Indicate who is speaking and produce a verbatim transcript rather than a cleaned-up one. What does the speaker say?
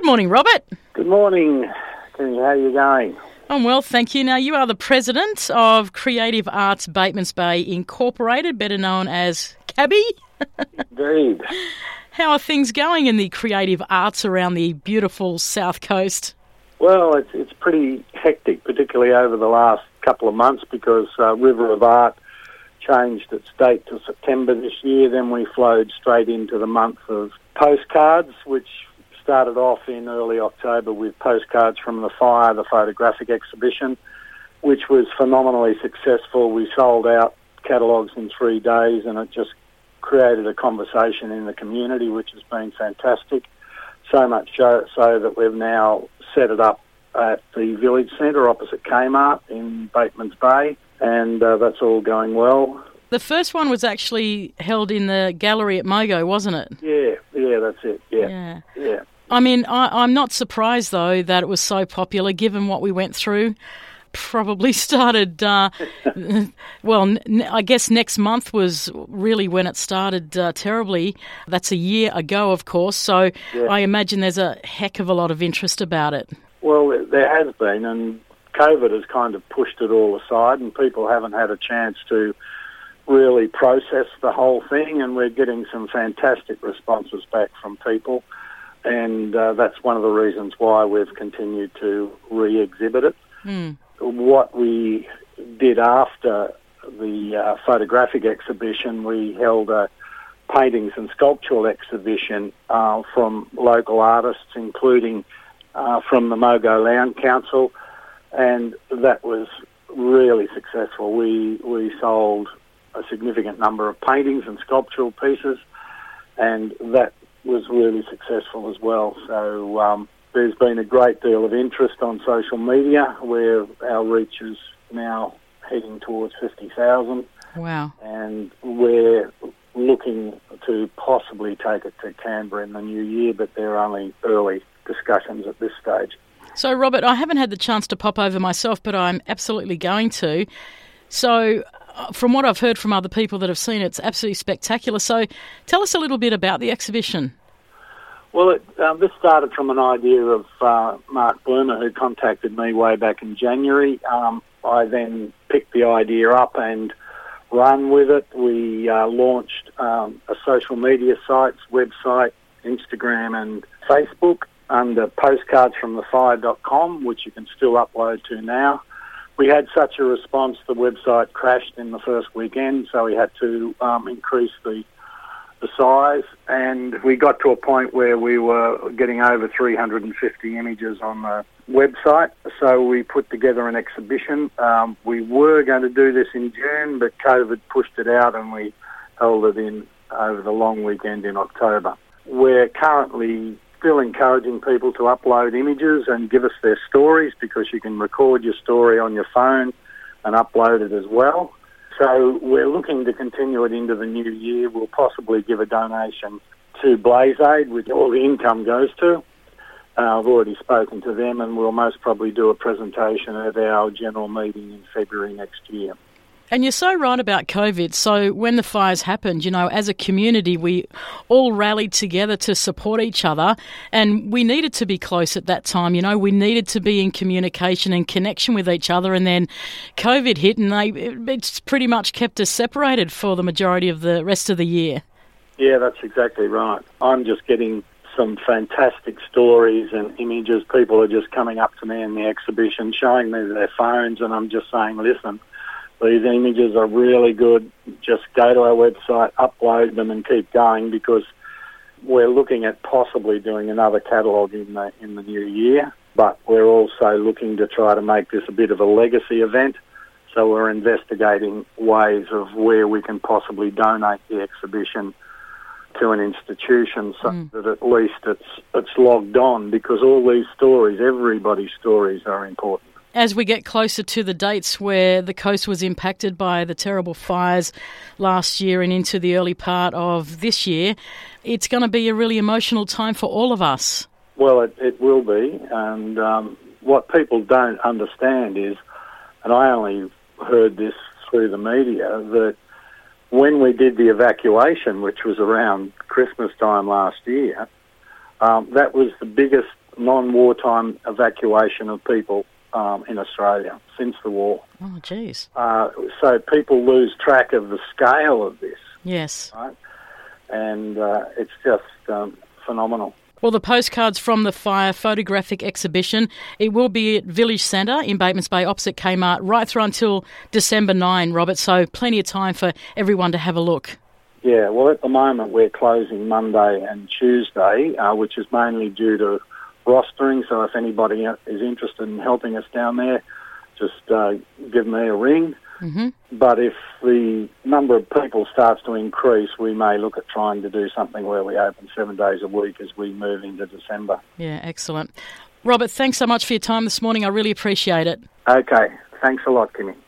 Speaker 1: morning, Robert.
Speaker 2: Good morning, Kenny. How are you going?
Speaker 1: I'm well, thank you. Now, you are the president of Creative Arts Batemans Bay Incorporated, better known as Cabby.
Speaker 2: Indeed.
Speaker 1: How are things going in the creative arts around the beautiful South Coast?
Speaker 2: Well, it's it's pretty hectic, particularly over the last couple of months, because uh, River of Art changed its date to September this year. Then we flowed straight into the month of postcards, which started off in early October with postcards from the Fire, the photographic exhibition, which was phenomenally successful. We sold out catalogues in three days, and it just created a conversation in the community, which has been fantastic. So much so, so that we've now set it up at the Village Centre opposite Kmart in Batemans Bay, and uh, that's all going well.
Speaker 1: The first one was actually held in the gallery at Mogo, wasn't it?
Speaker 2: Yeah, yeah, that's it. Yeah,
Speaker 1: yeah.
Speaker 2: yeah.
Speaker 1: I mean, I, I'm not surprised, though, that it was so popular, given what we went through. Probably started, uh, well, n- I guess next month was really when it started uh, terribly. That's a year ago, of course, so
Speaker 2: yeah.
Speaker 1: I imagine there's a heck of a lot of interest about it.
Speaker 2: Well, there has been, and COVID has kind of pushed it all aside, and people haven't had a chance to really process the whole thing, and we're getting some fantastic responses back from people. And uh, that's one of the reasons why we've continued to re-exhibit it.
Speaker 1: Mm.
Speaker 2: What we did after the uh, photographic exhibition, we held a paintings and sculptural exhibition uh, from local artists, including uh, from the Mogo Land Council, and that was really successful. We, we sold a significant number of paintings and sculptural pieces, and that was really successful as well. So um, there's been a great deal of interest on social media, where our reach is now heading towards fifty thousand.
Speaker 1: Wow.
Speaker 2: And we're looking to possibly take it to Canberra in the new year, but they're only early discussions at this stage.
Speaker 1: So, Robert, I haven't had the chance to pop over myself, but I'm absolutely going to. So, from what I've heard from other people that have seen it, it's absolutely spectacular. So tell us a little bit about the exhibition.
Speaker 2: Well, it, um, this started from an idea of uh, Mark Bloomer, who contacted me way back in January. Um, I then picked the idea up and run with it. We uh, launched um, a social media sites, website, Instagram and Facebook under postcards from the fire dot com, which you can still upload to now. We had such a response, the website crashed in the first weekend, so we had to um, increase the the size, and we got to a point where we were getting over three hundred fifty images on the website, so we put together an exhibition. Um, we were going to do this in June, but COVID pushed it out, and we held it in over the long weekend in October. We're currently still encouraging people to upload images and give us their stories, because you can record your story on your phone and upload it as well. So we're looking to continue it into the new year. We'll possibly give a donation to Blaze Aid, which all the income goes to. Uh, I've already spoken to them, and we'll most probably do a presentation at our general meeting in February next year.
Speaker 1: And you're so right about COVID. So when the fires happened, you know, as a community, we all rallied together to support each other, and we needed to be close at that time. You know, we needed to be in communication and connection with each other. And then COVID hit, and they, it's pretty much kept us separated for the majority of the rest of the year.
Speaker 2: Yeah, that's exactly right. I'm just getting some fantastic stories and images. People are just coming up to me in the exhibition, showing me their phones, and I'm just saying, listen, these images are really good. Just go to our website, upload them and keep going, because we're looking at possibly doing another catalogue in the, in the new year, but we're also looking to try to make this a bit of a legacy event. So we're investigating ways of where we can possibly donate the exhibition to an institution, so mm. that at least it's it's logged on, because all these stories, everybody's stories are important.
Speaker 1: As we get closer to the dates where the coast was impacted by the terrible fires last year and into the early part of this year, it's going to be a really emotional time for all of us.
Speaker 2: Well, it, it will be, and um, what people don't understand is, and I only heard this through the media, that when we did the evacuation, which was around Christmas time last year, um, that was the biggest non-wartime evacuation of people um, in Australia since the war.
Speaker 1: Oh, geez.
Speaker 2: Uh, so people lose track of the scale of this.
Speaker 1: Yes.
Speaker 2: Right? And uh, it's just um, phenomenal.
Speaker 1: Well, the postcards from the fire photographic exhibition, it will be at Village Centre in Batemans Bay opposite Kmart right through until December ninth, Robert, so plenty of time for everyone to have a look.
Speaker 2: Yeah, well, at the moment we're closing Monday and Tuesday, uh, which is mainly due to rostering, so if anybody is interested in helping us down there, just uh, give me a ring.
Speaker 1: Mm-hmm.
Speaker 2: But if the number of people starts to increase, we may look at trying to do something where we open seven days a week as we move into December.
Speaker 1: Yeah, excellent. Robert, thanks so much for your time this morning. I really appreciate it.
Speaker 2: Okay, thanks a lot, Kimmy.